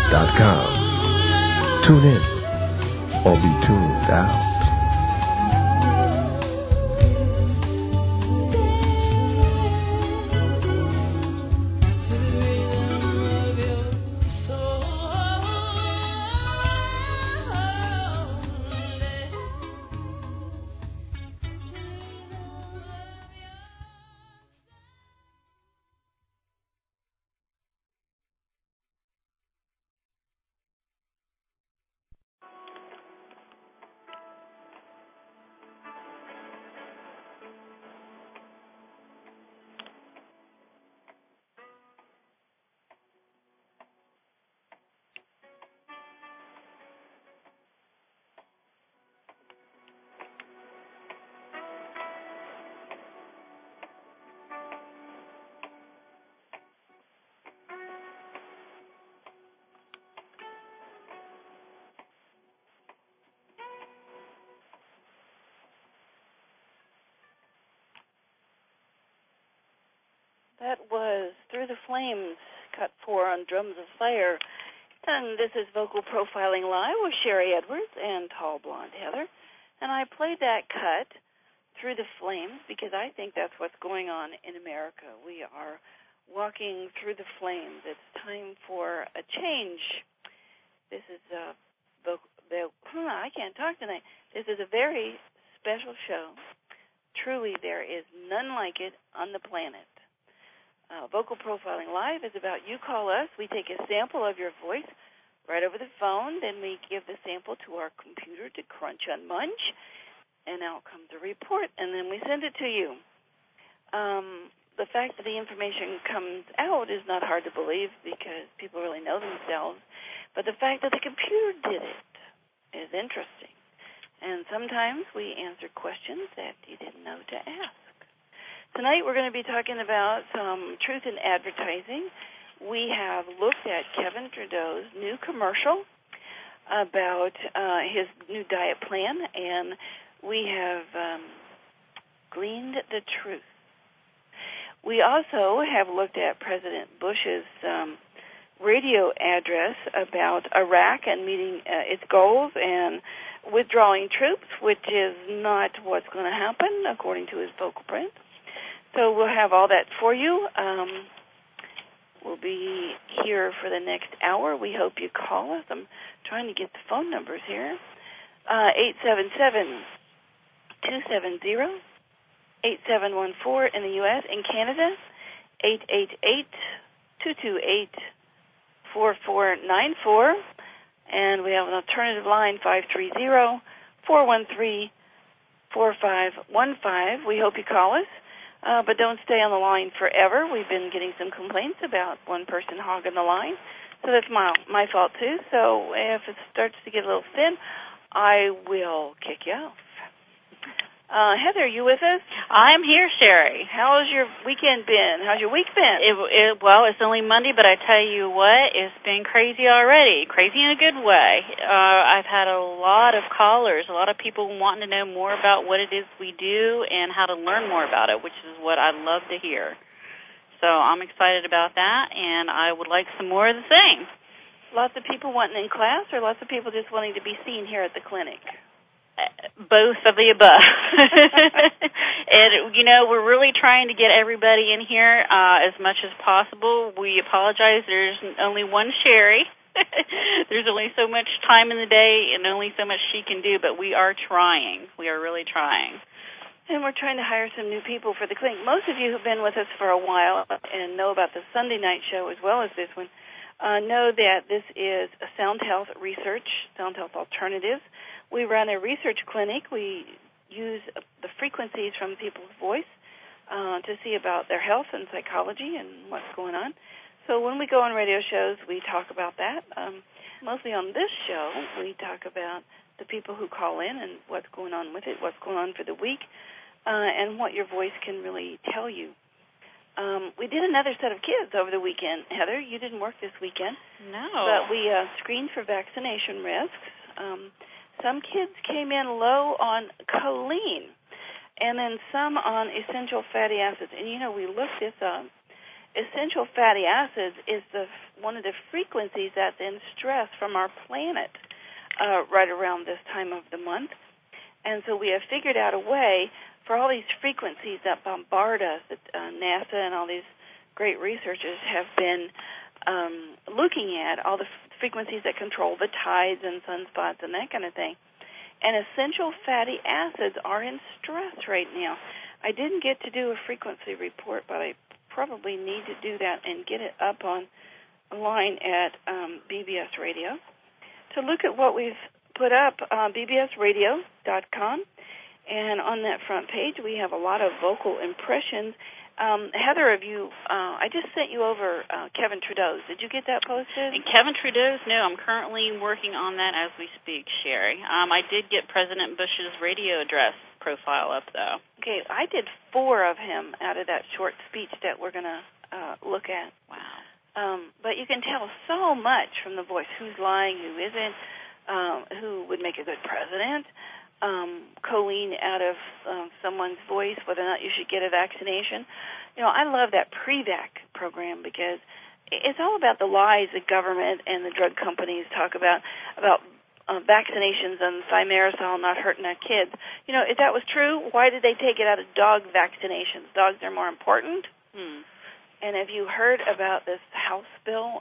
Tune in or be tuned out. That was Through the Flames, cut 4 on Drums of Fire. And this is Vocal Profiling Live with Sherry Edwards and Tall Blonde Heather. And I played that cut, Through the Flames, because I think that's what's going on in America. We are walking through the flames. It's time for a change. This is I can't talk tonight. This is a very special show. Truly, there is none like it on the planet. Vocal Profiling Live is about you call us. We take a sample of your voice right over the phone. Then we give the sample to our computer to crunch and munch. And out comes a report, and then we send it to you. The fact that the information comes out is not hard to believe because people really know themselves. But the fact that the computer did it is interesting. And sometimes we answer questions that you didn't know to ask. Tonight we're going to be talking about some truth in advertising. We have looked at Kevin Trudeau's new commercial about his new diet plan, and we have gleaned the truth. We also have looked at President Bush's radio address about Iraq and meeting its goals and withdrawing troops, which is not what's going to happen, according to his vocal print. So we'll have all that for you. We'll be here for the next hour. We hope you call us. I'm trying to get the phone numbers here. 877-270-8714 in the U.S. In Canada, 888-228-4494. And we have an alternative line, 530-413-4515. We hope you call us. But don't stay on the line forever. We've been getting some complaints about one person hogging the line. So that's my fault, too. So if it starts to get a little thin, I will kick you off. Heather, are you with us? I'm here, Sherry. How's your weekend been? How's your week been? Well, it's only Monday, but I tell you what, it's been crazy already. Crazy in a good way. I've had a lot of callers, a lot of people wanting to know more about what it is we do and how to learn more about it, which is what I love to hear. So I'm excited about that, and I would like some more of the same. Lots of people wanting in class, or lots of people just wanting to be seen here at the clinic? Both of the above. And, we're really trying to get everybody in here as much as possible. We apologize. There's only one Sherry. There's only so much time in the day and only so much she can do, but we are trying. We are really trying. And we're trying to hire some new people for the clinic. Most of you who've been with us for a while and know about the Sunday night show as well as this one know that this is a Sound Health Research, Sound Health Alternatives. We run a research clinic. We use the frequencies from people's voice to see about their health and psychology and what's going on. So when we go on radio shows, we talk about that. Mostly on this show, we talk about the people who call in and what's going on with it, what's going on for the week, and what your voice can really tell you. We did another set of kids over the weekend. Heather, you didn't work this weekend. No. But we screened for vaccination risks. Some kids came in low on choline, and then some on essential fatty acids. And, we looked this up. Essential fatty acids is the one of the frequencies that's in stress from our planet right around this time of the month. And so we have figured out a way for all these frequencies that bombard us, that NASA and all these great researchers have been looking at, all the frequencies that control the tides and sunspots and that kind of thing. And essential fatty acids are in stress right now. I didn't get to do a frequency report, but I probably need to do that and get it up online at BBS Radio to look at what we've put up, bbsradio.com. And on that front page, we have a lot of vocal impressions. Heather, I just sent you over Kevin Trudeau's. Did you get that posted? And Kevin Trudeau's? No, I'm currently working on that as we speak, Sherry. I did get President Bush's radio address profile up, though. Okay, I did 4 of him out of that short speech that we're going to look at. Wow. But you can tell so much from the voice, who's lying, who isn't, who would make a good president. Choline out of someone's voice, whether or not you should get a vaccination. You know, I love that pre-vac program because it's all about the lies the government and the drug companies talk about vaccinations and thimerosal not hurting our kids. You know, if that was true, why did they take it out of dog vaccinations? Dogs are more important. And have you heard about this House bill,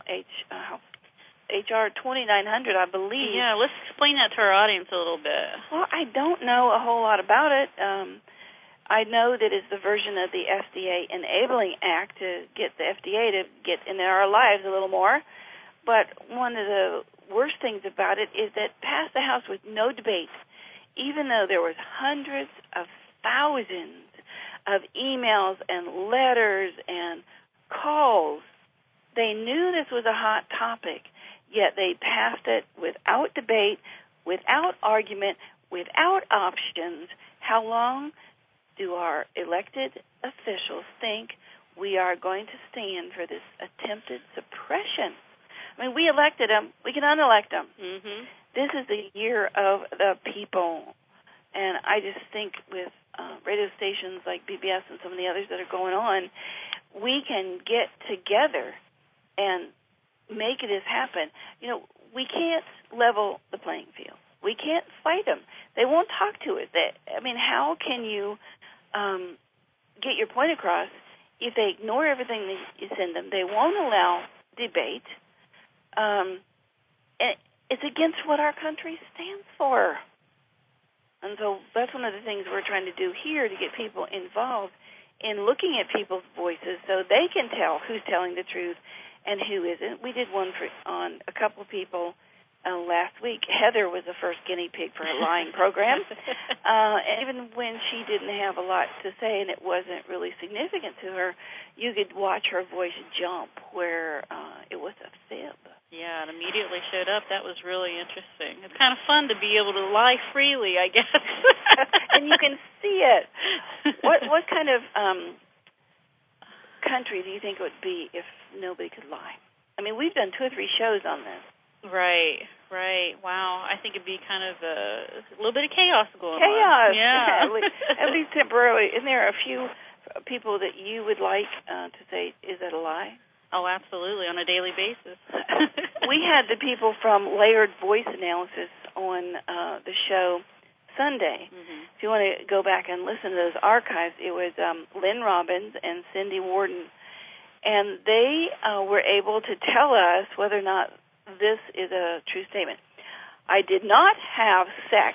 HR 2900, I believe? Yeah, let's explain that to our audience a little bit. Well, I don't know a whole lot about it. I know that it's the version of the FDA Enabling Act to get the FDA to get in our lives a little more. But one of the worst things about it is that it passed the House with no debate, even though there was hundreds of thousands of emails and letters and calls. They knew this was a hot topic, yet they passed it without debate, without argument, without options. How long do our elected officials think we are going to stand for this attempted suppression? I mean, we elected them. We can unelect them. Mm-hmm. This is the year of the people. And I just think with radio stations like BBS and some of the others that are going on, we can get together and make this happen. You know, we can't level the playing field. We can't fight them. They won't talk to us. How can you get your point across if they ignore everything that you send them? They won't allow debate. It's against what our country stands for. And so that's one of the things we're trying to do here, to get people involved in looking at people's voices so they can tell who's telling the truth and who isn't. We did one on a couple of people last week. Heather was the first guinea pig for a lying program. And even when she didn't have a lot to say and it wasn't really significant to her, you could watch her voice jump where it was a fib. Yeah, it immediately showed up. That was really interesting. It's kind of fun to be able to lie freely, I guess. And you can see it. What kind of country do you think it would be if nobody could lie? I mean, we've done 2 or 3 shows on this. Right. Wow. I think it'd be kind of a little bit of chaos going on. Chaos. Yeah. At least temporarily. Isn't there a few people that you would like to say, is that a lie? Oh, absolutely, on a daily basis. We had the people from Layered Voice Analysis on the show Sunday. Mm-hmm. If you want to go back and listen to those archives, it was Lynn Robbins and Cindy Warden. And they were able to tell us whether or not this is a true statement. I did not have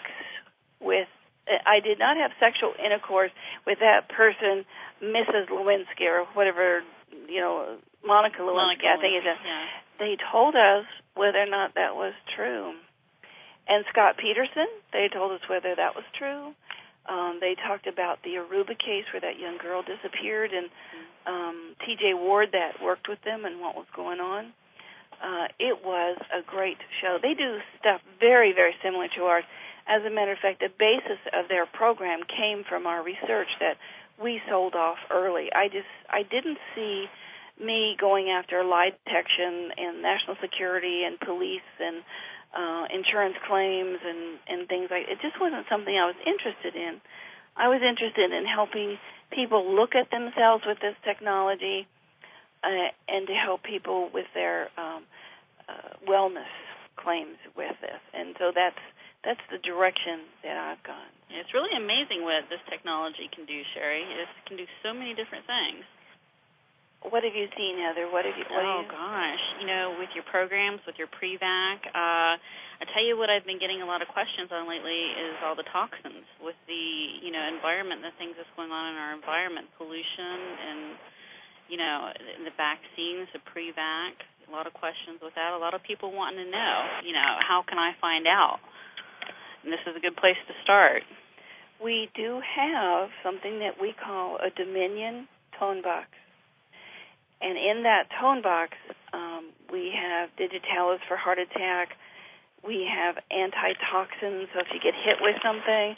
sexual intercourse with that person, Mrs. Lewinsky, or whatever, Monica Lewinsky, I think it is. Yeah. They told us whether or not that was true. And Scott Peterson, they told us whether that was true. They talked about the Aruba case where that young girl disappeared, and T.J. Ward that worked with them and what was going on. It was a great show. They do stuff very, very similar to ours. As a matter of fact, the basis of their program came from our research that we sold off early. I didn't see me going after lie detection and national security and police and insurance claims and things like that. It just wasn't something I was interested in. I was interested in helping people look at themselves with this technology, and to help people with their wellness claims with this. And so that's the direction that I've gone. It's really amazing what this technology can do, Sherry. It can do so many different things. What have you seen, Heather? Gosh. With your programs, with your pre-vac, I tell you what I've been getting a lot of questions on lately is all the toxins with the, environment, the things that's going on in our environment, pollution and, the vaccines, the pre-vac, a lot of questions with that. A lot of people wanting to know, how can I find out? And this is a good place to start. We do have something that we call a Dominion tone box. And in that tone box, we have digitalis for heart attack. We have antitoxins, so if you get hit with something.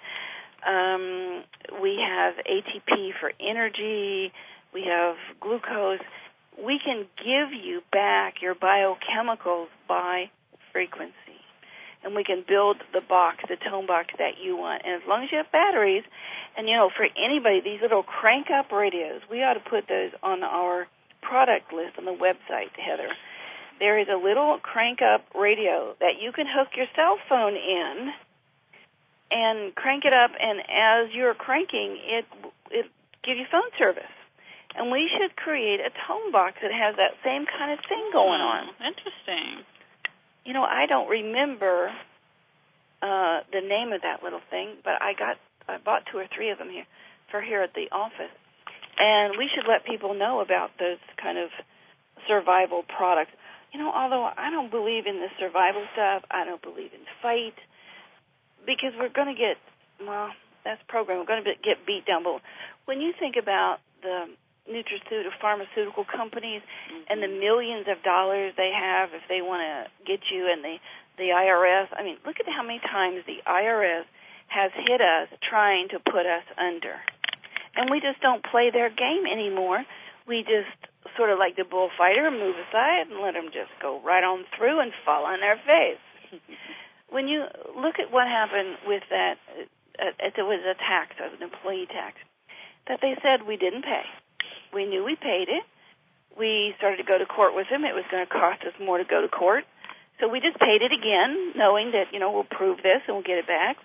We have ATP for energy. We have glucose. We can give you back your biochemicals by frequency. And we can build the box, the tone box that you want. And as long as you have batteries, and, for anybody, these little crank-up radios, we ought to put those on our product list on the website, Heather. There is a little crank-up radio that you can hook your cell phone in and crank it up, and as you're cranking, it gives you phone service. And we should create a tone box that has that same kind of thing going on. Interesting. I don't remember the name of that little thing, but I bought 2 or 3 of them here at the office. And we should let people know about those kind of survival products. Although I don't believe in the survival stuff, I don't believe in fight, because we're going to get, that's program, we're going to get beat down. But when you think about the pharmaceutical companies and the millions of dollars they have if they want to get you, and the IRS, look at how many times the IRS has hit us trying to put us under. And we just don't play their game anymore. We just sort of like the bullfighter, move aside and let them just go right on through and fall on their face. When you look at what happened with that, it was a tax, an employee tax, that they said we didn't pay. We knew we paid it. We started to go to court with them. It was going to cost us more to go to court. So we just paid it again, knowing that, we'll prove this and we'll get it back.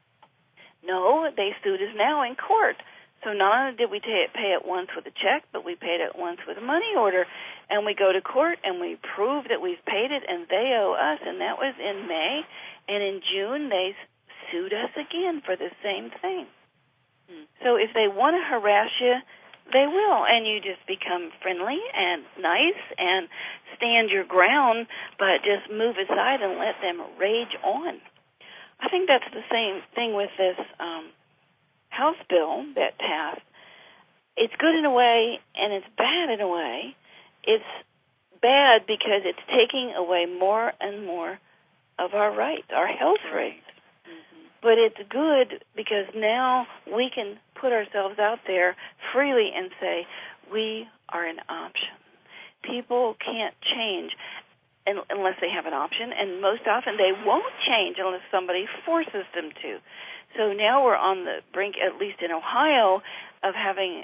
No, they sued us now in court. So not only did we pay it once with a check, but we paid it once with a money order. And we go to court and we prove that we've paid it and they owe us. And that was in May. And in June, they sued us again for the same thing. So if they want to harass you, they will. And you just become friendly and nice and stand your ground, but just move aside and let them rage on. I think that's the same thing with this House bill that passed. It's good in a way, and it's bad in a way. It's bad because it's taking away more and more of our rights, our health rights. Mm-hmm. But it's good because now we can put ourselves out there freely and say, we are an option. People can't change unless they have an option, and most often they won't change unless somebody forces them to. So now we're on the brink, at least in Ohio, of having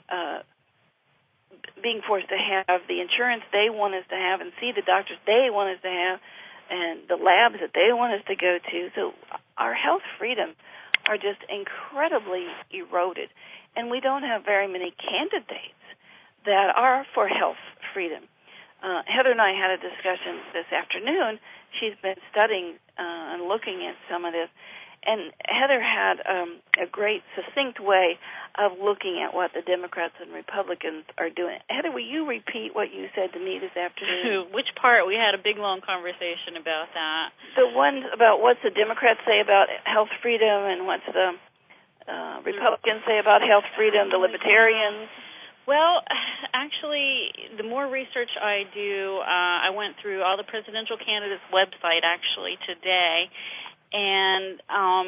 being forced to have the insurance they want us to have and see the doctors they want us to have and the labs that they want us to go to. So our health freedoms are just incredibly eroded, and we don't have very many candidates that are for health freedom. Heather and I had a discussion this afternoon. She's been studying and looking at some of this. And Heather had a great, succinct way of looking at what the Democrats and Republicans are doing. Heather, will you repeat what you said to me this afternoon? Which part? We had a big, long conversation about that. The one about what's the Democrats say about health freedom and what's the Republicans say about health freedom, the Libertarians. Well, actually, the more research I do, I went through all the presidential candidates' website, actually, today. And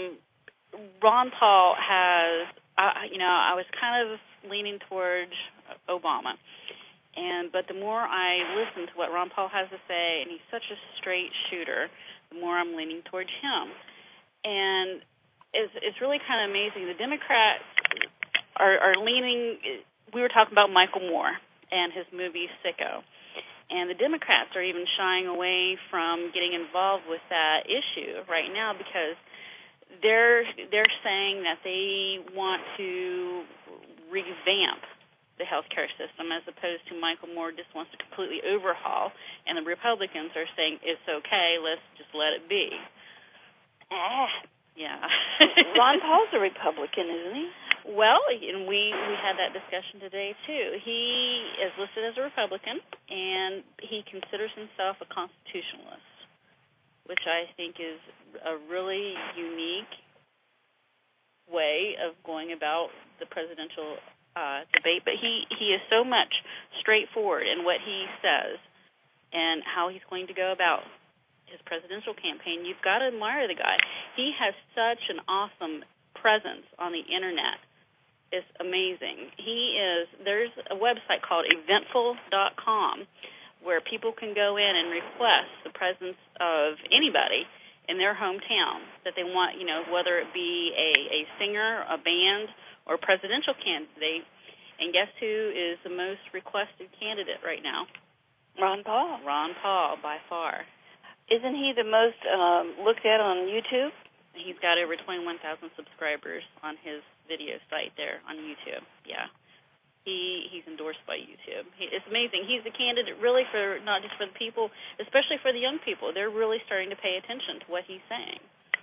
Ron Paul has, I was kind of leaning towards Obama. But the more I listen to what Ron Paul has to say, and he's such a straight shooter, the more I'm leaning towards him. And it's really kind of amazing. The Democrats are leaning. We were talking about Michael Moore and his movie Sicko. And the Democrats are even shying away from getting involved with that issue right now because they're saying that they want to revamp the healthcare system as opposed to Michael Moore just wants to completely overhaul. And the Republicans are saying it's okay, let's just let it be. Yeah. Ron Paul's a Republican, isn't he? Well, and we had that discussion today, too. He is listed as a Republican, and he considers himself a constitutionalist, which I think is a really unique way of going about the presidential debate. But he is so much straightforward in what he says and how he's going to go about his presidential campaign. You've got to admire the guy. He has such an awesome presence on the Internet. It's amazing. There's a website called eventful.com where people can go in and request the presence of anybody in their hometown that they want, whether it be a singer, a band, or a presidential candidate. And guess who is the most requested candidate right now? Ron Paul. Ron Paul, by far. Isn't he the most looked at on YouTube? He's got over 21,000 subscribers on his video site there on YouTube. Yeah. He's endorsed by YouTube. It's amazing. He's a candidate really for not just for the people, especially for the young people. They're really starting to pay attention to what he's saying.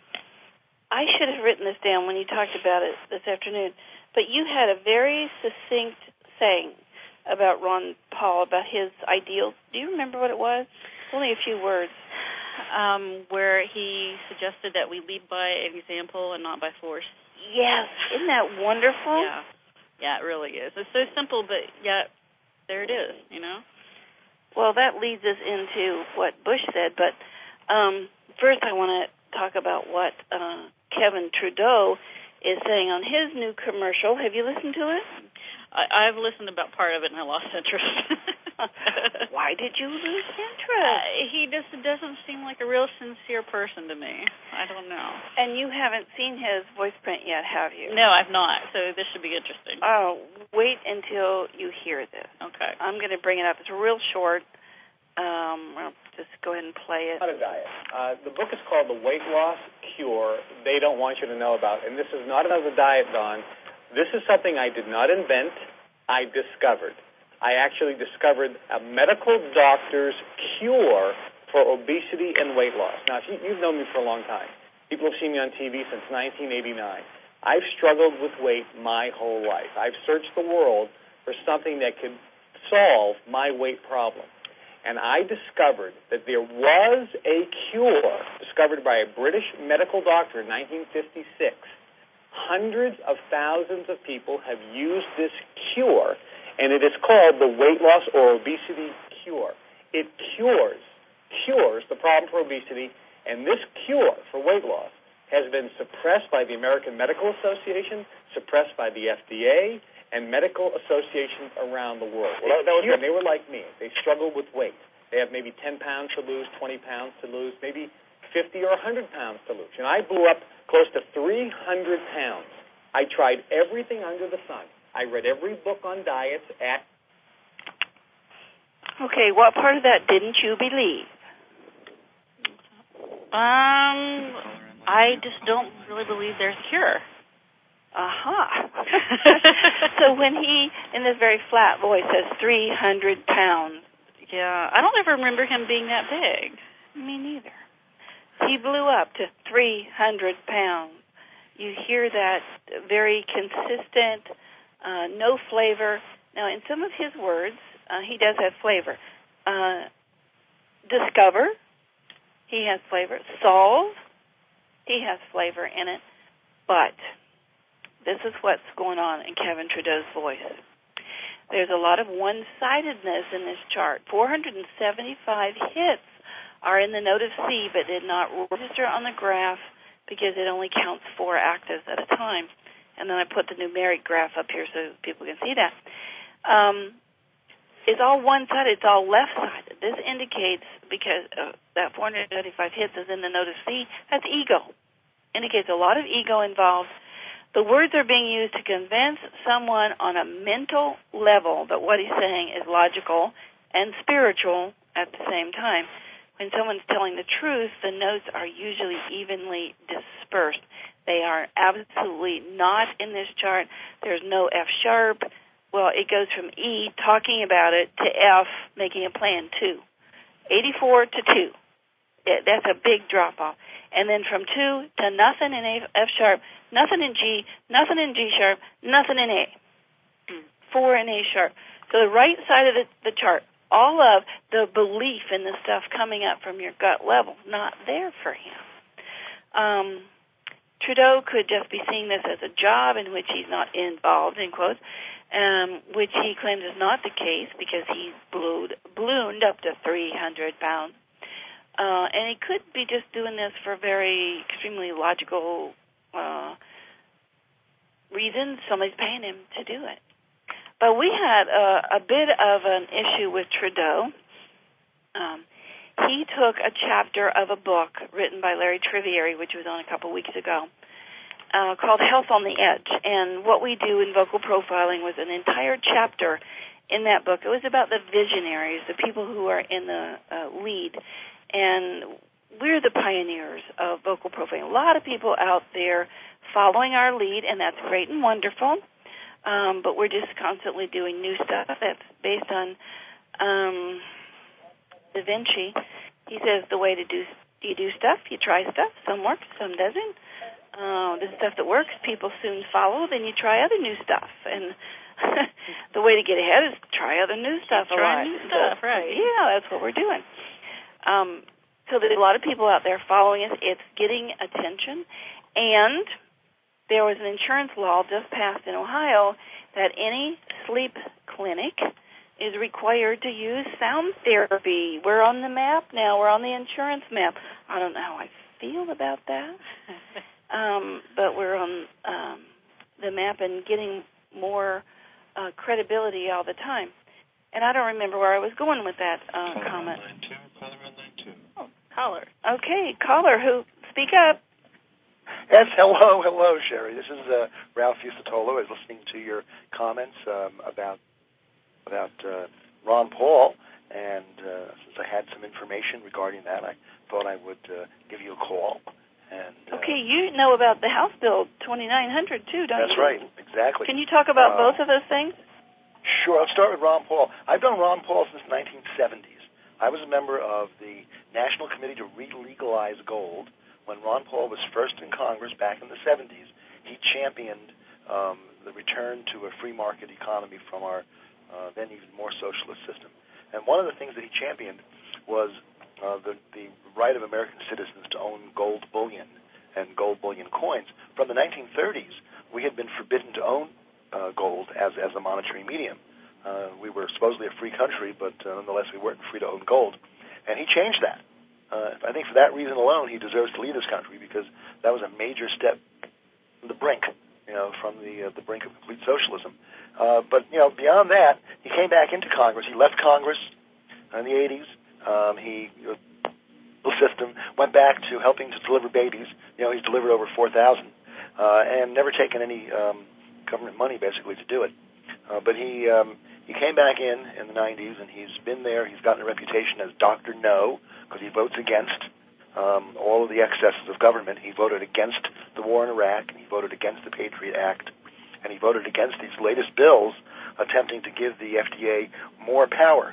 I should have written this down when you talked about it this afternoon, but you had a very succinct saying about Ron Paul, about his ideals. Do you remember what it was? Only a few words. Where he suggested that we lead by example and not by force. Yes. Isn't that wonderful? Yeah. Yeah, it really is. It's so simple, but yet there it is, Well, that leads us into what Bush said, but first I want to talk about what Kevin Trudeau is saying on his new commercial. Have you listened to it? I've listened about part of it and I lost interest. Why did you lose interest? He just doesn't seem like a real sincere person to me. I don't know. And you haven't seen his voice print yet, have you? No, I've not, so this should be interesting. Oh, wait until you hear this. Okay. I'm going to bring it up. It's real short. I'll just go ahead and play it. Not a diet. The book is called The Weight Loss Cure They Don't Want You to Know About. And this is not another diet, Don. This is something I did not invent. I discovered. I actually discovered a medical doctor's cure for obesity and weight loss. Now, you've known me for a long time. People have seen me on TV since 1989. I've struggled with weight my whole life. I've searched the world for something that could solve my weight problem. And I discovered that there was a cure discovered by a British medical doctor in 1956. Hundreds of thousands of people have used this cure, and it is called the weight loss or obesity cure. It cures the problem for obesity, and this cure for weight loss has been suppressed by the American Medical Association, suppressed by the FDA, and medical associations around the world. Well, they were like me. They struggled with weight. They have maybe 10 pounds to lose, 20 pounds to lose, maybe 50 or 100 pounds to lose. And I blew up close to 300 pounds. I tried everything under the sun. I read every book on diets Okay, what part of that didn't you believe? I just don't really believe there's a cure. So when he, in this very flat voice, says 300 pounds. Yeah, I don't ever remember him being that big. Me neither. He blew up to 300 pounds. You hear that very consistent, no flavor. Now, in some of his words, he does have flavor. Discover, he has flavor. Solve, he has flavor in it. But this is what's going on in Kevin Trudeau's voice. There's a lot of one-sidedness in this chart. 475 hits are in the notice C, but did not register on the graph because it only counts 4 actives at a time. And then I put the numeric graph up here so people can see that. It's all one-sided. It's all left-sided. This indicates, because that 475 hits is in the notice C, that's ego. Indicates a lot of ego involved. The words are being used to convince someone on a mental level that what he's saying is logical and spiritual at the same time. When someone's telling the truth, the notes are usually evenly dispersed. They are absolutely not in this chart. There's no F sharp. Well, it goes from E, talking about it, to F, making a plan, 2. 84 to 2. That's a big drop-off. And then from 2 to nothing in F sharp, nothing in G, nothing in G sharp, nothing in A. 4 in A sharp. So the right side of the chart, all of the belief in the stuff coming up from your gut level, not there for him. Trudeau could just be seeing this as a job in which he's not involved, in quotes, which he claims is not the case because he's ballooned up to 300 pounds. And he could be just doing this for very extremely logical reasons. Somebody's paying him to do it. But we had a bit of an issue with Trudeau. He took a chapter of a book written by Larry Trivieri, which was on a couple weeks ago, called Health on the Edge. And what we do in vocal profiling was an entire chapter in that book. It was about the visionaries, the people who are in the lead. And we're the pioneers of vocal profiling. A lot of people out there following our lead, and that's great and wonderful. But we're just constantly doing new stuff that's based on Da Vinci. He says the way to do you do stuff, you try stuff, some works, some doesn't. The stuff that works, people soon follow, then you try other new stuff. And the way to get ahead is try other new stuff. Try new stuff, right. Yeah, that's what we're doing. So there's a lot of people out there following us. It's getting attention. And there was an insurance law just passed in Ohio that any sleep clinic is required to use sound therapy. We're on the map now. We're on the insurance map. I don't know how I feel about that, but we're on the map and getting more credibility all the time. And I don't remember where I was going with that comment. Caller on line 2. Oh, caller. Okay, caller, who? Speak up. Yes, hello, Sherry. This is Ralph Fusatolo. I was listening to your comments about Ron Paul, and since I had some information regarding that, I thought I would give you a call. And okay, you know about the House Bill 2900 too, don't you? That's right, exactly. Can you talk about both of those things? Sure. I'll start with Ron Paul. I've known Ron Paul since the 1970s. I was a member of the National Committee to Re-Legalize Gold. When Ron Paul was first in Congress back in the 70s, he championed the return to a free market economy from our then even more socialist system. And one of the things that he championed was the right of American citizens to own gold bullion and gold bullion coins. From the 1930s, we had been forbidden to own gold as a monetary medium. We were supposedly a free country, but nonetheless we weren't free to own gold. And he changed that. I think for that reason alone, he deserves to lead this country, because that was a major step from the brink, from the brink of complete socialism. But beyond that, he came back into Congress. He left Congress in the 80s. The system went back to helping to deliver babies. He's delivered over 4,000, and never taken any government money basically to do it. But he came back in the 90s, and he's been there. He's gotten a reputation as Dr. No, because he votes against all of the excesses of government. He voted against the war in Iraq, and he voted against the Patriot Act, and he voted against these latest bills attempting to give the FDA more power.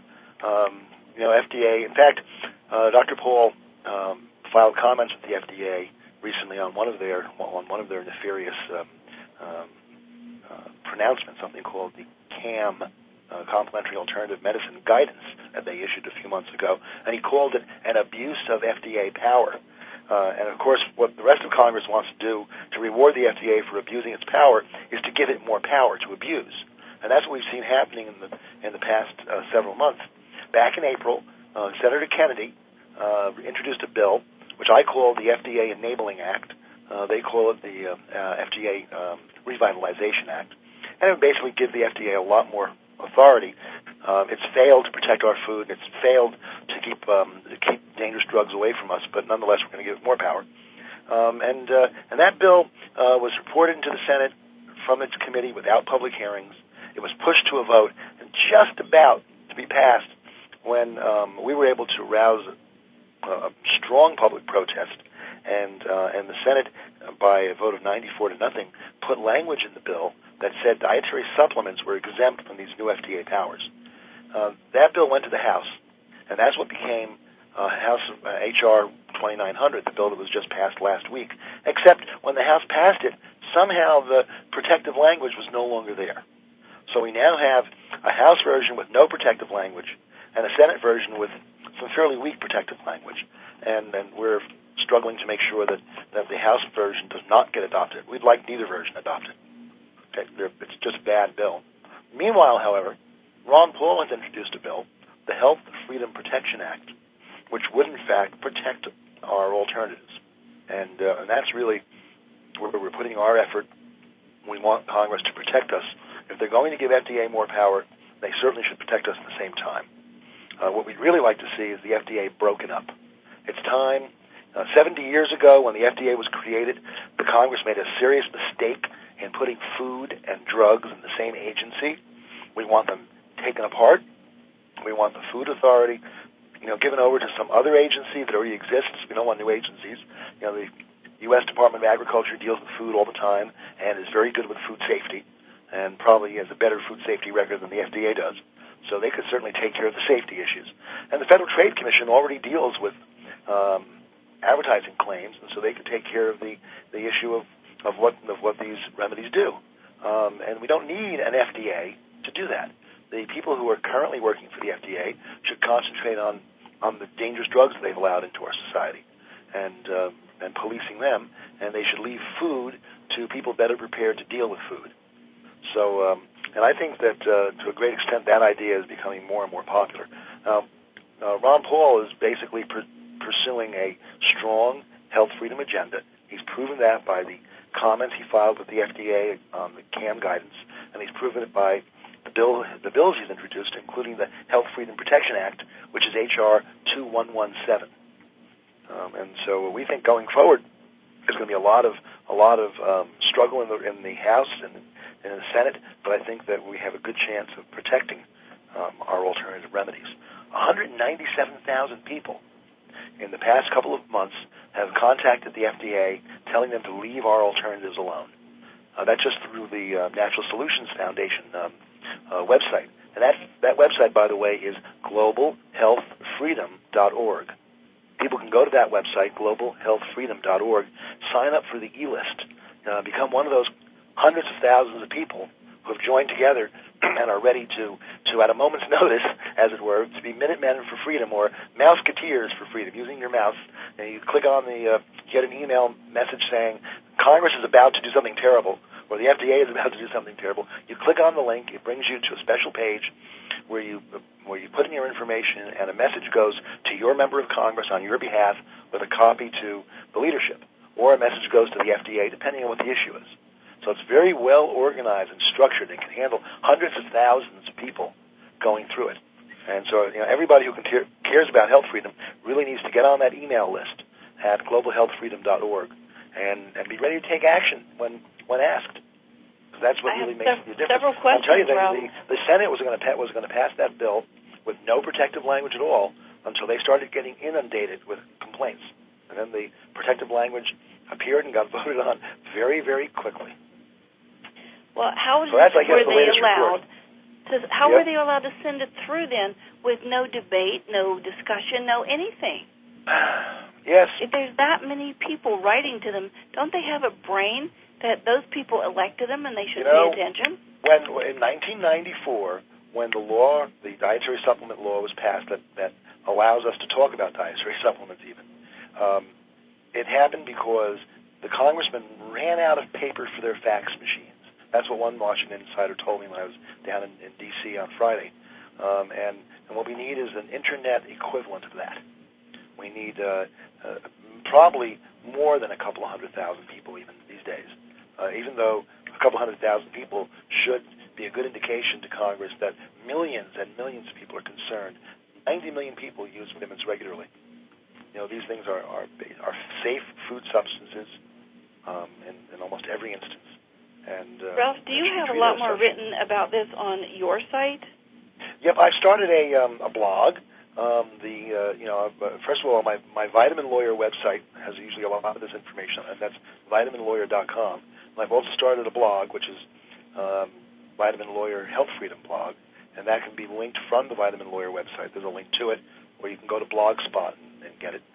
FDA, in fact, Dr. Paul filed comments with the FDA recently on one of their nefarious pronouncements, something called the CAM, Complementary Alternative Medicine Guidance, that they issued a few months ago, and he called it an abuse of FDA power. And of course, what the rest of Congress wants to do to reward the FDA for abusing its power is to give it more power to abuse, and that's what we've seen happening in the past several months. Back in April, Senator Kennedy introduced a bill which I call the FDA Enabling Act. They call it the FDA Revitalization Act, and it would basically give the FDA a lot more authority. It's failed to protect our food. It's failed to keep dangerous drugs away from us, but nonetheless, we're going to give it more power. And that bill was reported into the Senate from its committee without public hearings. It was pushed to a vote and just about to be passed when we were able to rouse a strong public protest, and the Senate, by a vote of 94-0, put language in the bill that said dietary supplements were exempt from these new FDA powers. That bill went to the House, and that's what became House H.R. 2900, the bill that was just passed last week, except when the House passed it, somehow the protective language was no longer there. So we now have a House version with no protective language and a Senate version with some fairly weak protective language. And we're struggling to make sure that the House version does not get adopted. We'd like neither version adopted. Okay, it's just a bad bill. Meanwhile, however, Ron Paul has introduced a bill, the Health Freedom Protection Act, which would, in fact, protect our alternatives. And that's really where we're putting our effort. We want Congress to protect us. If they're going to give FDA more power, they certainly should protect us at the same time. What we'd really like to see is the FDA broken up. It's time. 70 years ago, when the FDA was created, the Congress made a serious mistake in putting food and drugs in the same agency. We want them taken apart. We want the Food Authority, given over to some other agency that already exists. We don't want new agencies. The U.S. Department of Agriculture deals with food all the time and is very good with food safety, and probably has a better food safety record than the FDA does. So they could certainly take care of the safety issues. And the Federal Trade Commission already deals with advertising claims, and so they could take care of the issue of what these remedies do. And we don't need an FDA to do that. The people who are currently working for the FDA should concentrate on the dangerous drugs they've allowed into our society and policing them, and they should leave food to people better prepared to deal with food. So, and I think that to a great extent that idea is becoming more and more popular. Ron Paul is basically pursuing a strong health freedom agenda. He's proven that by the comments he filed with the FDA on the CAM guidance, and he's proven it by the bills he's introduced, including the Health Freedom Protection Act, which is H.R. 2117. And so we think going forward there's going to be a lot of struggle in the House and in the Senate, but I think that we have a good chance of protecting our alternative remedies. 197,000 people in the past couple of months have contacted the FDA telling them to leave our alternatives alone. That's just through the Natural Solutions Foundation website. And that website, by the way, is globalhealthfreedom.org. People can go to that website, globalhealthfreedom.org, sign up for the e-list, become one of those hundreds of thousands of people who have joined together and are ready to at a moment's notice, as it were, to be Minutemen for Freedom or Mouseketeers for Freedom, using your mouse. And you click on get an email message saying Congress is about to do something terrible, or the FDA is about to do something terrible. You click on the link. It brings you to a special page where you put in your information, and a message goes to your member of Congress on your behalf with a copy to the leadership, or a message goes to the FDA, depending on what the issue is. So it's very well organized and structured. It can handle hundreds of thousands of people going through it. And so everybody who cares about health freedom really needs to get on that email list at globalhealthfreedom.org and be ready to take action when asked. Because that's what really makes the difference. Several questions, I'll tell you, the Senate was going to pass that bill with no protective language at all until they started getting inundated with complaints. And then the protective language appeared and got voted on very, very quickly. Well, how were they allowed to send it through then with no debate, no discussion, no anything? Yes. If there's that many people writing to them, don't they have a brain that those people elected them and they should pay attention? When in 1994, when the dietary supplement law was passed that allows us to talk about dietary supplements even, it happened because the congressmen ran out of paper for their fax machines. That's what one Washington insider told me when I was down in D.C. on Friday. And what we need is an internet equivalent of that. We need probably more than a couple of 100,000 people even these days, even though a couple 100,000 people should be a good indication to Congress that millions and millions of people are concerned. 90 million people use vitamins regularly. These things are safe food substances in almost every instance. And Ralph, do you have a lot more written about this on your site? Yep, I started a blog First of all, my Vitamin Lawyer website has usually a lot of this information, and that's vitaminlawyer.com. And I've also started a blog, which is Vitamin Lawyer Health Freedom blog, and that can be linked from the Vitamin Lawyer website. There's a link to it, or you can go to Blogspot and get it.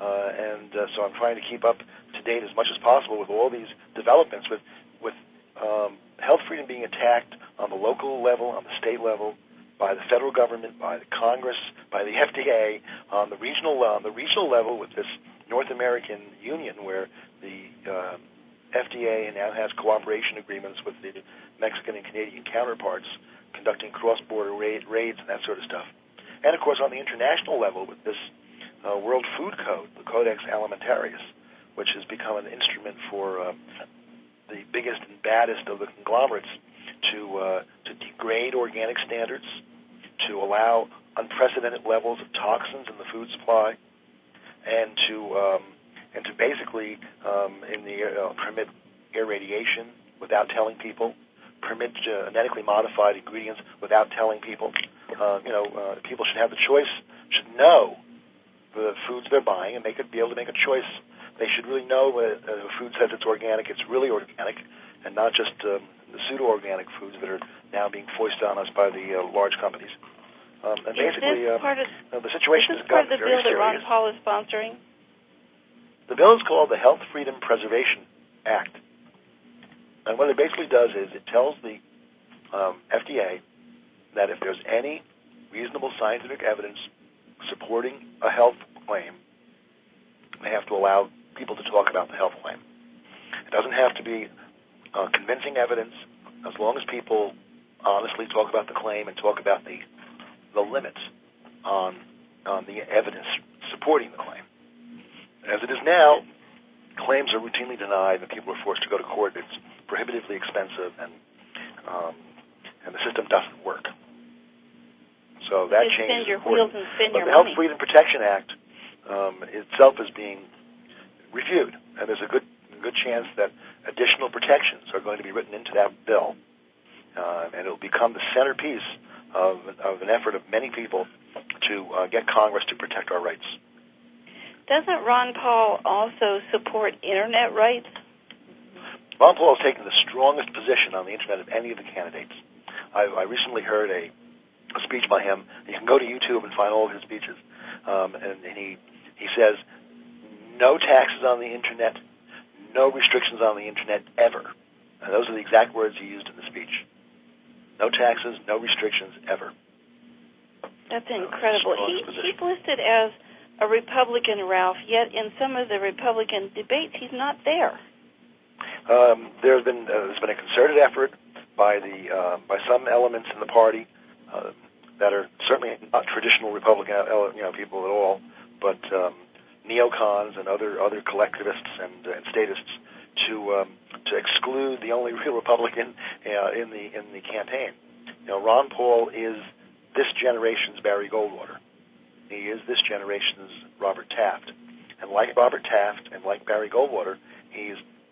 So I'm trying to keep up to date as much as possible with all these developments, with health freedom being attacked on the local level, on the state level, by the federal government, by the Congress, by the FDA, on the regional level with this North American Union, where the FDA now has cooperation agreements with the Mexican and Canadian counterparts, conducting cross-border raids and that sort of stuff. And, of course, on the international level with this World Food Code, the Codex Alimentarius, which has become an instrument for the biggest and baddest of the conglomerates to degrade organic standards, to allow unprecedented levels of toxins in the food supply, and to basically permit irradiation without telling people, permit genetically modified ingredients without telling people. People should have the choice, should know the foods they're buying, and be able to make a choice. They should really know when a food says it's organic, it's really organic, and not just the pseudo-organic foods that are now being foisted on us by the large companies. And basically, the situation has gotten very serious. Is this part of the bill that Ron Paul is sponsoring? The bill is called the Health Freedom Preservation Act. And what it basically does is it tells the FDA that if there's any reasonable scientific evidence supporting a health claim, they have to allow people to talk about the health claim. It doesn't have to be convincing evidence, as long as people honestly talk about the claim and talk about the limits on the evidence supporting the claim. As it is now, claims are routinely denied and people are forced to go to court. It's prohibitively expensive, and the system doesn't work. So that change is important. But the Health Freedom Protection Act itself is being reviewed, and there's a good chance that additional protections are going to be written into that bill, and it will become the centerpiece of an effort of many people to get Congress to protect our rights. Doesn't Ron Paul also support Internet rights? Ron Paul has taken the strongest position on the Internet of any of the candidates. I recently heard a speech by him. You can go to YouTube and find all of his speeches. And he says, no taxes on the Internet, no restrictions on the Internet ever. And those are the exact words he used in the speech. No taxes, no restrictions ever. That's incredible. He's listed as a Republican, Ralph, yet in some of the Republican debates, he's not there. There's been a concerted effort by some elements in the party that are certainly not traditional Republican people at all, but neocons and other collectivists and statists to exclude the only real Republican in the campaign. Ron Paul is this generation's Barry Goldwater. He is this generation's Robert Taft, and like Robert Taft and like Barry Goldwater, he's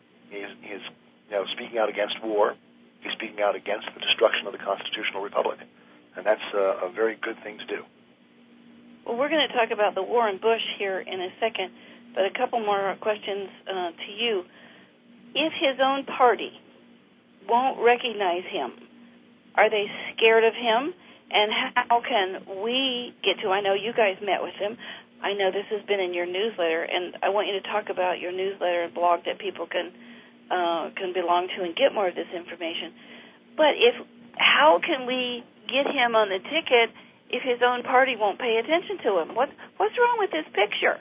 speaking out against war. He's speaking out against the destruction of the constitutional republic, and that's a very good thing to do. Well, we're going to talk about the war in Bush here in a second, but a couple more questions to you. If his own party won't recognize him, are they scared of him? And how can we get to, I know you guys met with him. I know this has been in your newsletter, and I want you to talk about your newsletter and blog that people can belong to and get more of this information. But how can we get him on the ticket if his own party won't pay attention to him? What's wrong with this picture?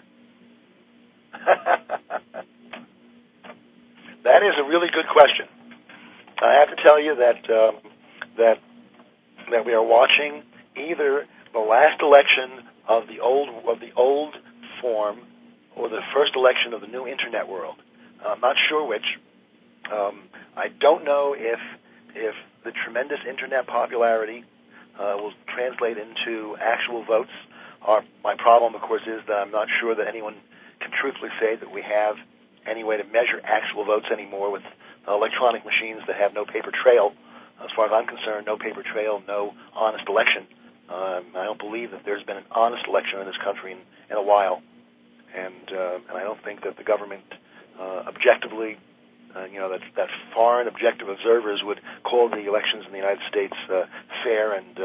That is a really good question. I have to tell you that we are watching either the last election of the old form or the first election of the new Internet world. I'm not sure which. I don't know if the tremendous Internet popularity will translate into actual votes. My problem, of course, is that I'm not sure that anyone can truthfully say that we have any way to measure actual votes anymore with electronic machines that have no paper trail. As far as I'm concerned, no paper trail, no honest election. I don't believe that there's been an honest election in this country in a while, and I don't think that the government objectively, that foreign objective observers would call the elections in the United States fair and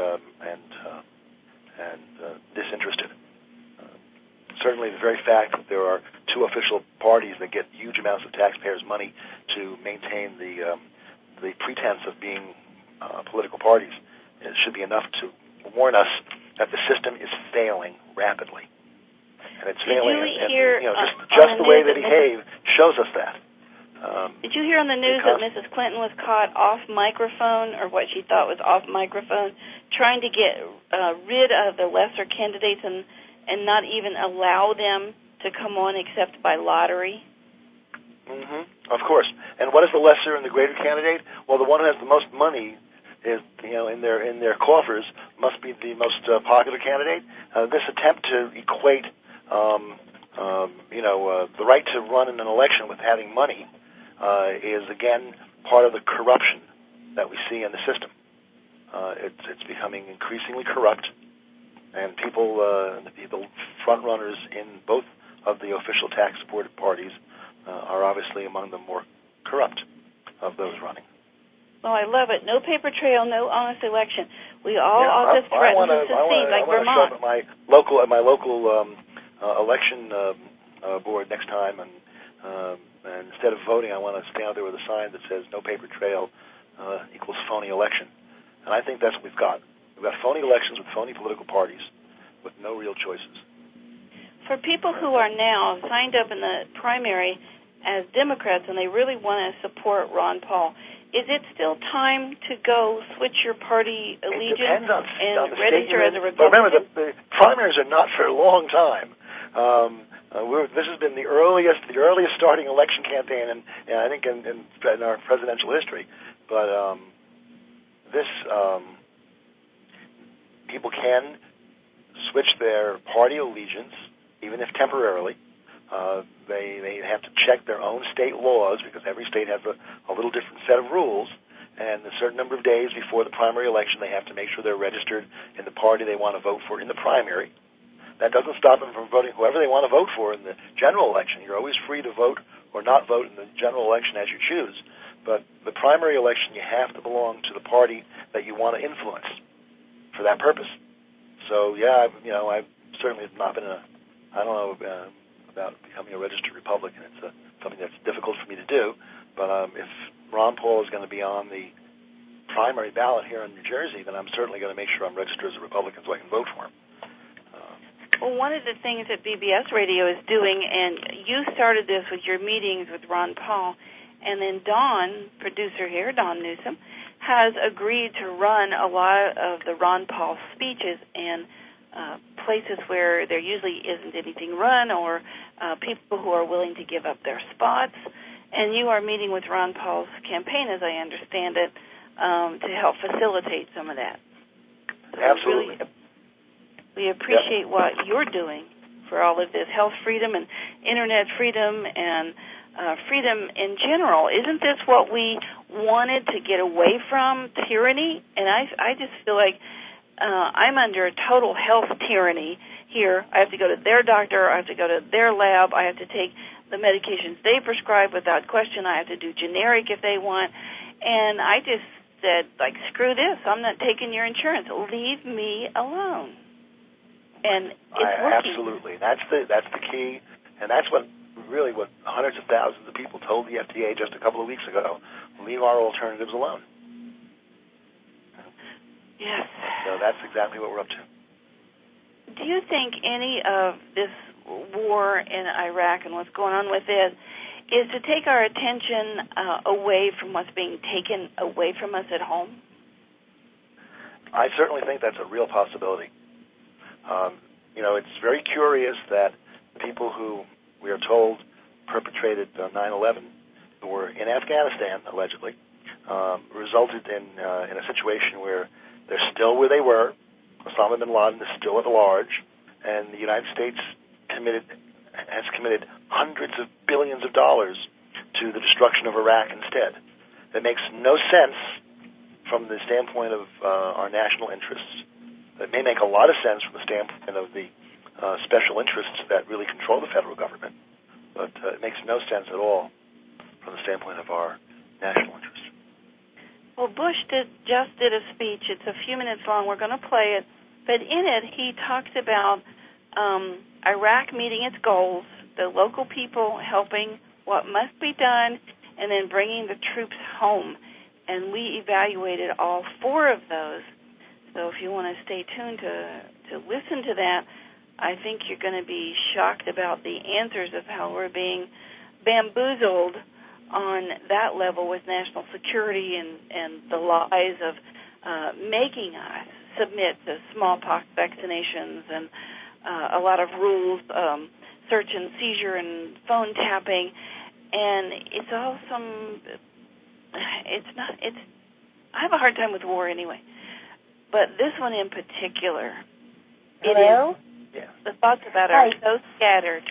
disinterested. Certainly, the very fact that there are two official parties that get huge amounts of taxpayers' money to maintain the pretense of being political parties, it should be enough to warn us that the system is failing rapidly, and it's failing. Just the way they behave shows us that. Did you hear on the news that Mrs. Clinton was caught off microphone, or what she thought was off microphone, trying to get rid of the lesser candidates and not even allow them to come on except by lottery? Mm-hmm. Of course. And what is the lesser and the greater candidate? Well, the one who has the most money is, in their coffers must be the most popular candidate. This attempt to equate, the right to run in an election with having money is again part of the corruption that we see in the system. It's becoming increasingly corrupt, and the front runners in both of the official tax-supported parties are obviously among the more corrupt of those running. Well, I love it. No paper trail, no honest election. We all just threaten to secede like Vermont. I want to show up at my local election board next time, and instead of voting, I want to stand out there with a sign that says "No paper trail equals phony election." And I think that's what we've got. We've got phony elections with phony political parties with no real choices. For people who are now signed up in the primary as Democrats and they really want to support Ron Paul, is it still time to go switch your party allegiance and register as a Republican? But remember, the primaries are not for a long time. This has been the earliest starting election campaign, and I think in our presidential history. But people can switch their party allegiance, even if temporarily. They have to check their own state laws because every state has a little different set of rules, and a certain number of days before the primary election they have to make sure they're registered in the party they want to vote for in the primary. That doesn't stop them from voting whoever they want to vote for in the general election. You're always free to vote or not vote in the general election as you choose. But the primary election, you have to belong to the party that you want to influence for that purpose. So, yeah, I've certainly not been I don't know about becoming a registered Republican. It's something that's difficult for me to do. But if Ron Paul is going to be on the primary ballot here in New Jersey, then I'm certainly going to make sure I'm registered as a Republican so I can vote for him. Well, one of the things that BBS Radio is doing, and you started this with your meetings with Ron Paul, and then Dawn, producer here, Dawn Newsom, has agreed to run a lot of the Ron Paul speeches in places where there usually isn't anything run, or people who are willing to give up their spots. And you are meeting with Ron Paul's campaign, as I understand it, to help facilitate some of that. So absolutely. We appreciate what you're doing for all of this health freedom and internet freedom and freedom in general. Isn't this what we wanted to get away from, tyranny? And I just feel like I'm under a total health tyranny here. I have to go to their doctor. I have to go to their lab. I have to take the medications they prescribe without question. I have to do generic if they want. And I just said, screw this. I'm not taking your insurance. Leave me alone. And it's working. Absolutely. That's the key, and that's what hundreds of thousands of people told the FDA just a couple of weeks ago. Leave our alternatives alone. Yes. So that's exactly what we're up to. Do you think any of this war in Iraq and what's going on with it is to take our attention away from what's being taken away from us at home? I certainly think that's a real possibility. It's very curious that people who we are told perpetrated 9/11, who were in Afghanistan, allegedly, resulted in a situation where they're still where they were. Osama bin Laden is still at large, and the United States has committed hundreds of billions of dollars to the destruction of Iraq instead. It makes no sense from the standpoint of our national interests It may make a lot of sense from the standpoint of the special interests that really control the federal government, but it makes no sense at all from the standpoint of our national interest. Well, Bush just did a speech. It's a few minutes long. We're going to play it. But in it, he talks about Iraq meeting its goals, the local people helping what must be done, and then bringing the troops home. And we evaluated all 4 of those. So if you want to stay tuned to listen to that, I think you're going to be shocked about the answers of how we're being bamboozled on that level with national security and the lies of making us submit to smallpox vaccinations and a lot of rules, search and seizure and phone tapping, and it's all I have a hard time with war anyway, but this one in particular, Hello? The thoughts about it are so scattered.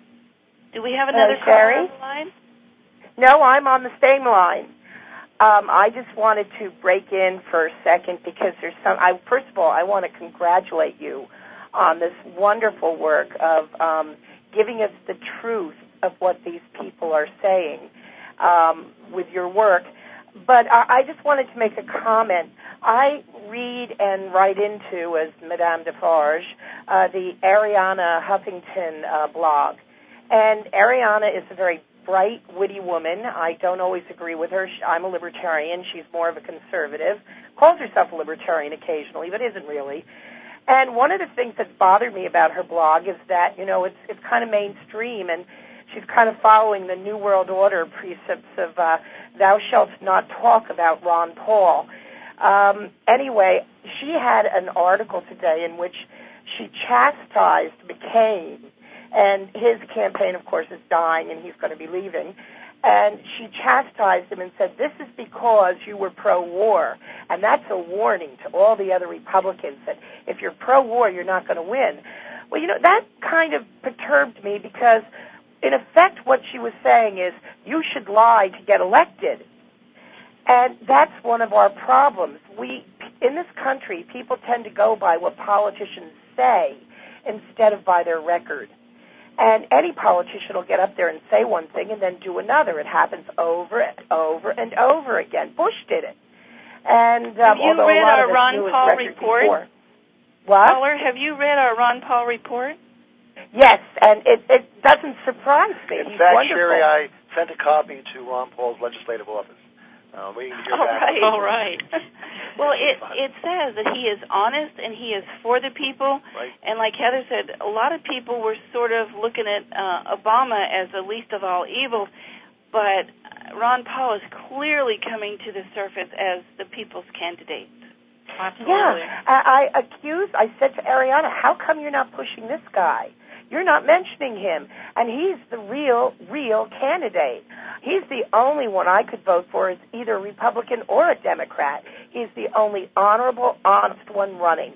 Do we have another caller on the line? No, I'm on the same line. I just wanted to break in for a second because there's first of all, I want to congratulate you on this wonderful work of giving us the truth of what these people are saying with your work. But I just wanted to make a comment. I read and write into, as Madame Defarge, the Arianna Huffington blog. And Arianna is a very bright, witty woman. I don't always agree with her. I'm a libertarian. She's more of a conservative. Calls herself a libertarian occasionally, but isn't really. And one of the things that's bothered me about her blog is that, it's kind of mainstream, and she's kind of following the New World Order precepts of thou shalt not talk about Ron Paul. Anyway, she had an article today in which she chastised McCain, and his campaign, of course, is dying, and he's going to be leaving. And she chastised him and said, this is because you were pro-war. And that's a warning to all the other Republicans that if you're pro-war, you're not going to win. Well, that kind of perturbed me because, in effect, what she was saying is you should lie to get elected. And that's one of our problems. In this country, people tend to go by what politicians say instead of by their record. And any politician will get up there and say one thing and then do another. It happens over and over and over again. Bush did it. And have you read our Ron Paul report? Before. What? Caller, have you read our Ron Paul report? Yes, and it doesn't surprise me. In He's fact, wonderful. Sherry, I sent a copy to Ron Paul's legislative office. Waiting to hear back. All right. Well, it says that he is honest and he is for the people. Right. And like Heather said, a lot of people were sort of looking at Obama as the least of all evils, but Ron Paul is clearly coming to the surface as the people's candidate. Absolutely. Yeah, I said to Arianna, how come you're not pushing this guy? You're not mentioning him, and he's the real candidate. He's the only one I could vote for as either a Republican or a Democrat. He's the only honorable, honest one running.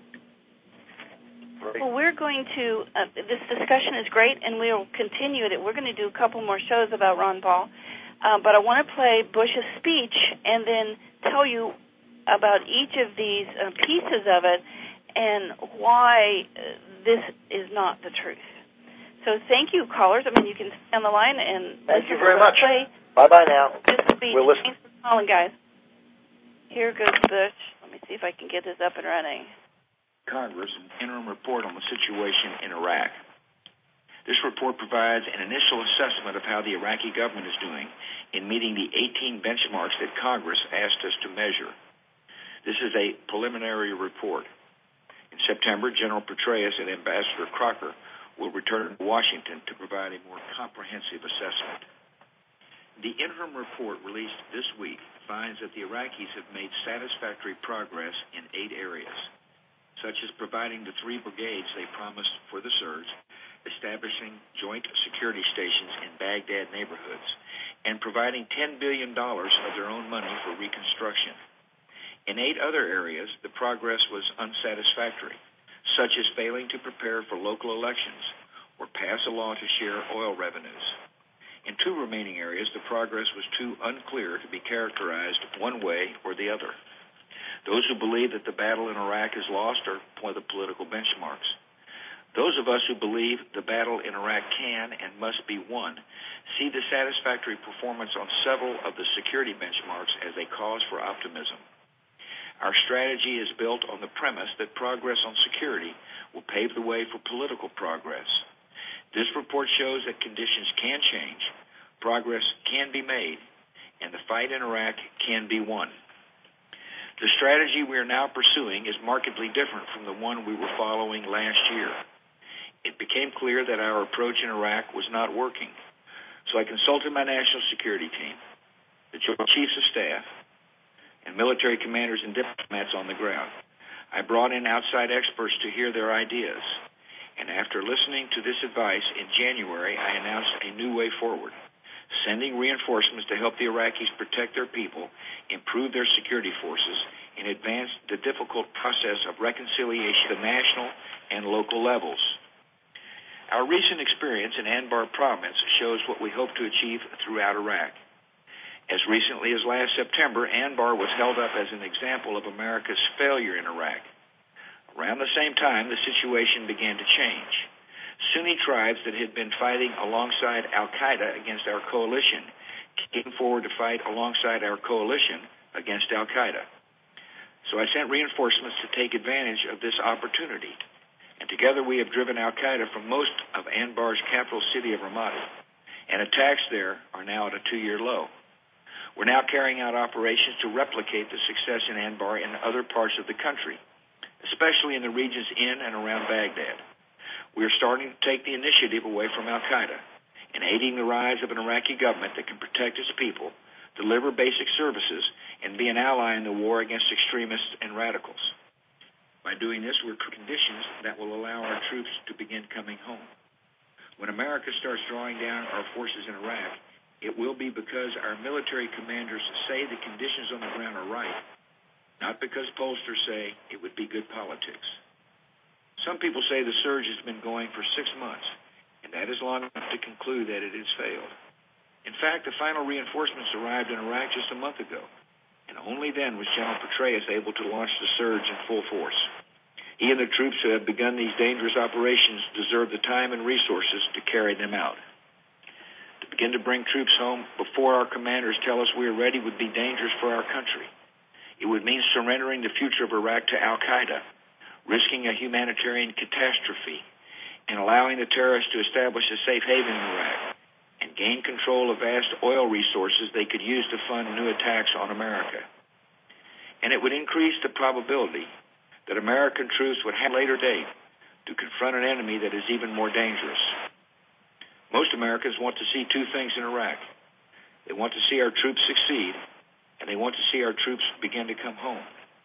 Well, we're going to, this discussion is great, and we'll continue it. We're going to do a couple more shows about Ron Paul, but I want to play Bush's speech and then tell you about each of these pieces of it and why this is not the truth. So thank you, callers. You can stay on the line and thank you very much. Bye-bye now. We'll listen. Thanks for calling, guys. Here goes Bush. Let me see if I can get this up and running. Congress an interim report on the situation in Iraq. This report provides an initial assessment of how the Iraqi government is doing in meeting the 18 benchmarks that Congress asked us to measure. This is a preliminary report. In September, General Petraeus and Ambassador Crocker will return to Washington to provide a more comprehensive assessment. The interim report released this week finds that the Iraqis have made satisfactory progress in 8 areas, such as providing the 3 brigades they promised for the surge, establishing joint security stations in Baghdad neighborhoods, and providing $10 billion of their own money for reconstruction. In 8 other areas, the progress was unsatisfactory, such as failing to prepare for local elections or pass a law to share oil revenues. In 2 remaining areas, the progress was too unclear to be characterized one way or the other. Those who believe that the battle in Iraq is lost are point of the political benchmarks. Those of us who believe the battle in Iraq can and must be won see the satisfactory performance on several of the security benchmarks as a cause for optimism. Our strategy is built on the premise that progress on security will pave the way for political progress. This report shows that conditions can change, progress can be made, and the fight in Iraq can be won. The strategy we are now pursuing is markedly different from the one we were following last year. It became clear that our approach in Iraq was not working, so I consulted my national security team, the Joint Chiefs of Staff, and military commanders and diplomats on the ground. I brought in outside experts to hear their ideas, and after listening to this advice in January, I announced a new way forward, sending reinforcements to help the Iraqis protect their people, improve their security forces, and advance the difficult process of reconciliation at the national and local levels. Our recent experience in Anbar province shows what we hope to achieve throughout Iraq. As recently as last September, Anbar was held up as an example of America's failure in Iraq. Around the same time, the situation began to change. Sunni tribes that had been fighting alongside al-Qaeda against our coalition came forward to fight alongside our coalition against al-Qaeda. So I sent reinforcements to take advantage of this opportunity. And together we have driven al-Qaeda from most of Anbar's capital city of Ramadi, and attacks there are now at a 2-year low. We're now carrying out operations to replicate the success in Anbar in other parts of the country, especially in the regions in and around Baghdad. We are starting to take the initiative away from al-Qaeda and aiding the rise of an Iraqi government that can protect its people, deliver basic services, and be an ally in the war against extremists and radicals. By doing this, we're creating conditions that will allow our troops to begin coming home. When America starts drawing down our forces in Iraq, it will be because our military commanders say the conditions on the ground are right, not because pollsters say it would be good politics. Some people say the surge has been going for 6 months, and that is long enough to conclude that it has failed. In fact, the final reinforcements arrived in Iraq just a month ago, and only then was General Petraeus able to launch the surge in full force. He and the troops who have begun these dangerous operations deserve the time and resources to carry them out. To begin to bring troops home before our commanders tell us we are ready would be dangerous for our country. It would mean surrendering the future of Iraq to al-Qaeda, risking a humanitarian catastrophe, and allowing the terrorists to establish a safe haven in Iraq and gain control of vast oil resources they could use to fund new attacks on America. And it would increase the probability that American troops would have a later date to confront an enemy that is even more dangerous. Most Americans want to see 2 things in Iraq. They want to see our troops succeed, and they want to see our troops begin to come home.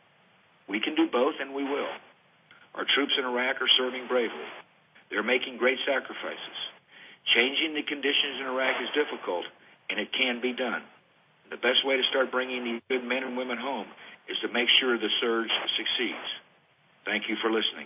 We can do both, and we will. Our troops in Iraq are serving bravely. They're making great sacrifices. Changing the conditions in Iraq is difficult, and it can be done. The best way to start bringing these good men and women home is to make sure the surge succeeds. Thank you for listening.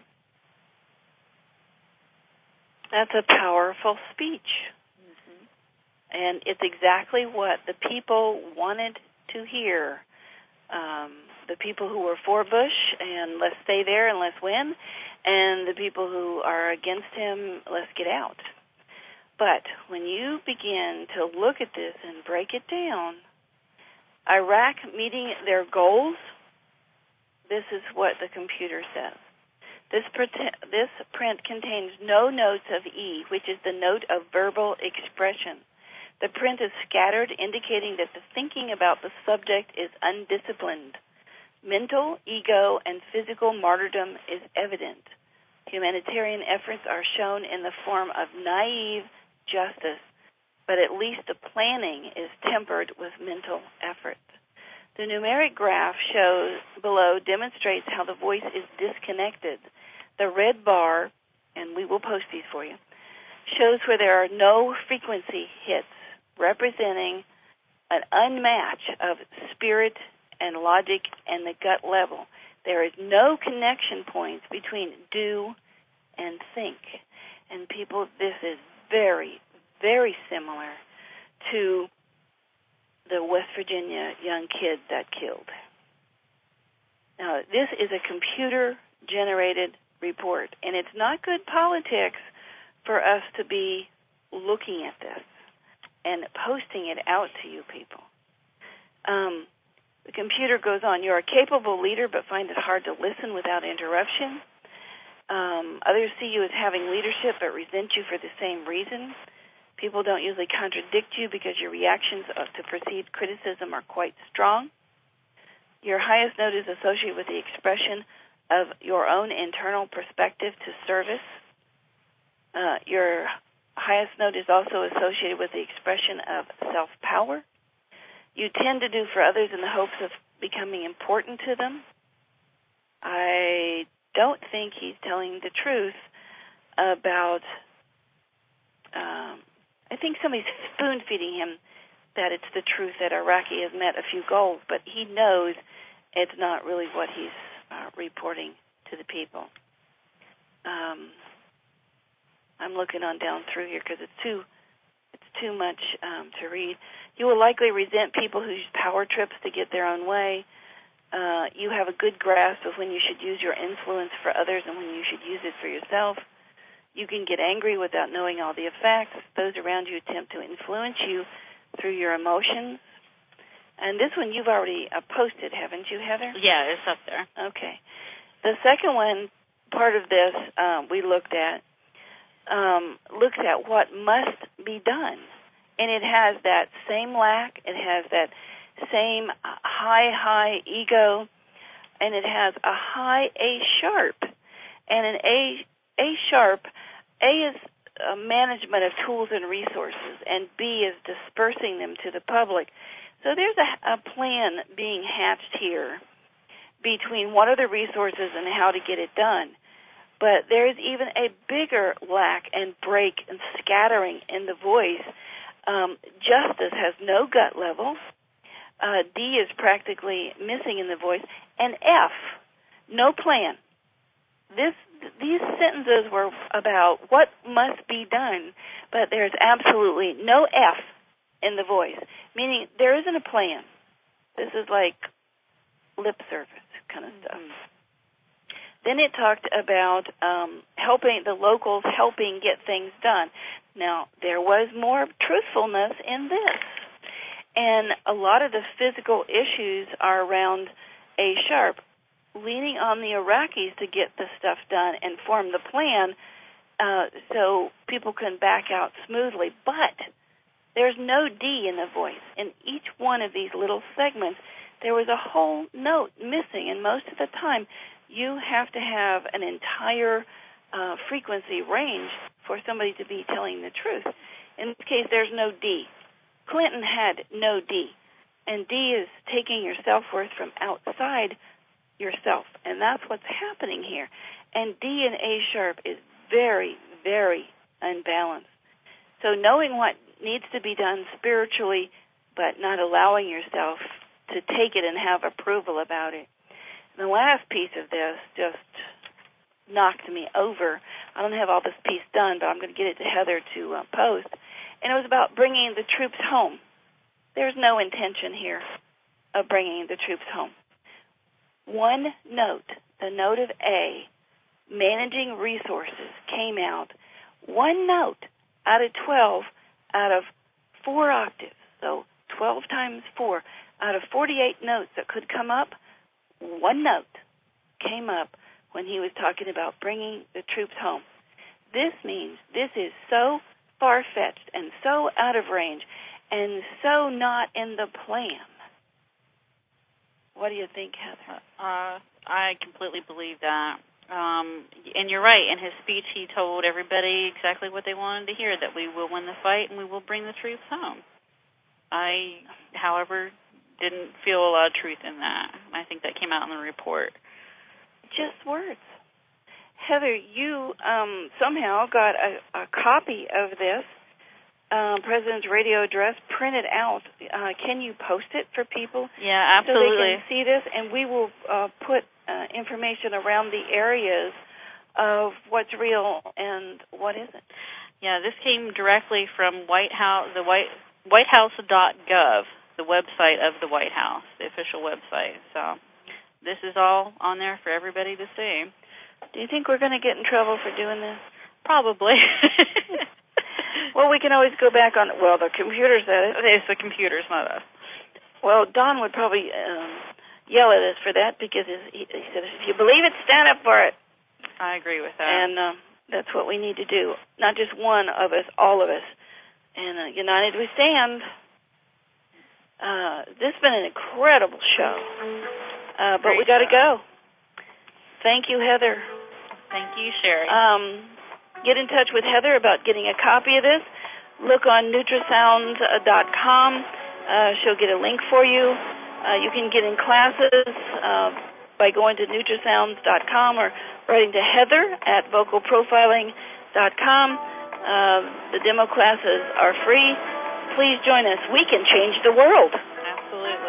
That's a powerful speech. Mm-hmm. And it's exactly what the people wanted to hear. The people who were for Bush and let's stay there and let's win, and the people who are against him, let's get out. But when you begin to look at this and break it down, Iraq meeting their goals, this is what the computer says. This print contains no notes of E, which is the note of verbal expression. The print is scattered, indicating that the thinking about the subject is undisciplined. Mental, ego, and physical martyrdom is evident. Humanitarian efforts are shown in the form of naive justice, but at least the planning is tempered with mental effort. The numeric graph shows below demonstrates how the voice is disconnected. The red bar, and we will post these for you, shows where there are no frequency hits, representing an unmatch of spirit and logic and the gut level. There is no connection points between do and think. And people, this is very, very similar to the West Virginia young kid that killed. Now, this is a computer-generated report, and it's not good politics for us to be looking at this and posting it out to you people. The computer goes on, you're a capable leader but find it hard to listen without interruption. Others see you as having leadership but resent you for the same reason. People don't usually contradict you because your reactions to perceived criticism are quite strong. Your highest note is associated with the expression of your own internal perspective to service. Your highest note is also associated with the expression of self-power. You tend to do for others in the hopes of becoming important to them. I don't think he's telling the truth about, I think somebody's spoon-feeding him that it's the truth that Iraqi has met a few goals, but he knows it's not really what he's reporting to the people. I'm looking on down through here because it's too much to read. You will likely resent people who use power trips to get their own way. You have a good grasp of when you should use your influence for others and when you should use it for yourself. You can get angry without knowing all the effects. Those around you attempt to influence you through your emotions. And this one you've already posted, haven't you, Heather? Yeah, it's up there. Okay. The second one, part of this we looked at what must be done. And it has that same lack, it has that same high ego, and it has a high A sharp. And an A sharp, A is management of tools and resources, and B is dispersing them to the public. So there's a plan being hatched here between what are the resources and how to get it done. But there's even a bigger lack and break and scattering in the voice. Justice has no gut level. D is practically missing in the voice. And F, no plan. These sentences were about what must be done, but there's absolutely no F in the voice, meaning there isn't a plan. This is like lip service kind of stuff. Then it talked about helping the locals, helping get things done. Now, there was more truthfulness in this. And a lot of the physical issues are around A sharp, leaning on the Iraqis to get the stuff done and form the plan so people can back out smoothly. But there's no D in the voice. In each one of these little segments, there was a whole note missing, and most of the time you have to have an entire frequency range for somebody to be telling the truth. In this case, there's no D. Clinton had no D, and D is taking your self-worth from outside yourself, and that's what's happening here. And D in A sharp is very, very unbalanced. So knowing what needs to be done spiritually, but not allowing yourself to take it and have approval about it. And the last piece of this just knocked me over. I don't have all this piece done, but I'm going to get it to Heather to post. And it was about bringing the troops home. There's no intention here of bringing the troops home. One note, the note of A, managing resources, came out. One note out of 12 out of 4 octaves. So 12 times 4 out of 48 notes that could come up, one note came up when he was talking about bringing the troops home. This means this is so far-fetched and so out of range and so not in the plan. What do you think, Heather? I completely believe that. And you're right. In his speech, he told everybody exactly what they wanted to hear, that we will win the fight and we will bring the troops home. I, however, didn't feel a lot of truth in that. I think that came out in the report. Just words. Heather, you somehow got a copy of this President's radio address printed out. Can you post it for people? Yeah, absolutely. So they can see this, and we will put information around the areas of what's real and what isn't. Yeah, this came directly from White House, the whitehouse.gov, the website of the White House, the official website. So this is all on there for everybody to see. Do you think we're going to get in trouble for doing this? Probably. Well, we can always go back on, well, the computers at it. It's the computers, not us. Well, Don would probably yell at us for that because he said, if you believe it, stand up for it. I agree with that. And that's what we need to do. Not just one of us, all of us. And united we stand. This has been an incredible show. But we got to go. Thank you, Heather. Thank you, Sherry. Get in touch with Heather about getting a copy of this. Look on Nutrisound.com. She'll get a link for you. You can get in classes by going to Nutrisounds.com or writing to Heather at vocalprofiling.com. The demo classes are free. Please join us. We can change the world. Absolutely.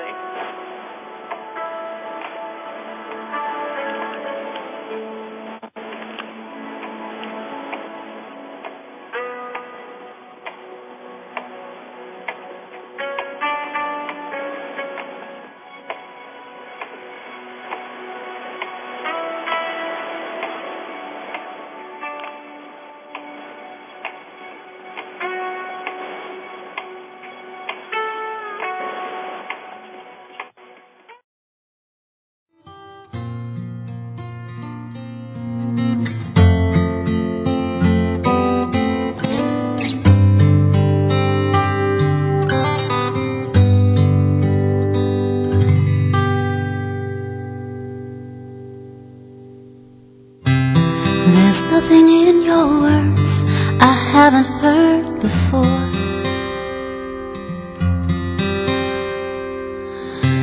There's nothing in your words I haven't heard before.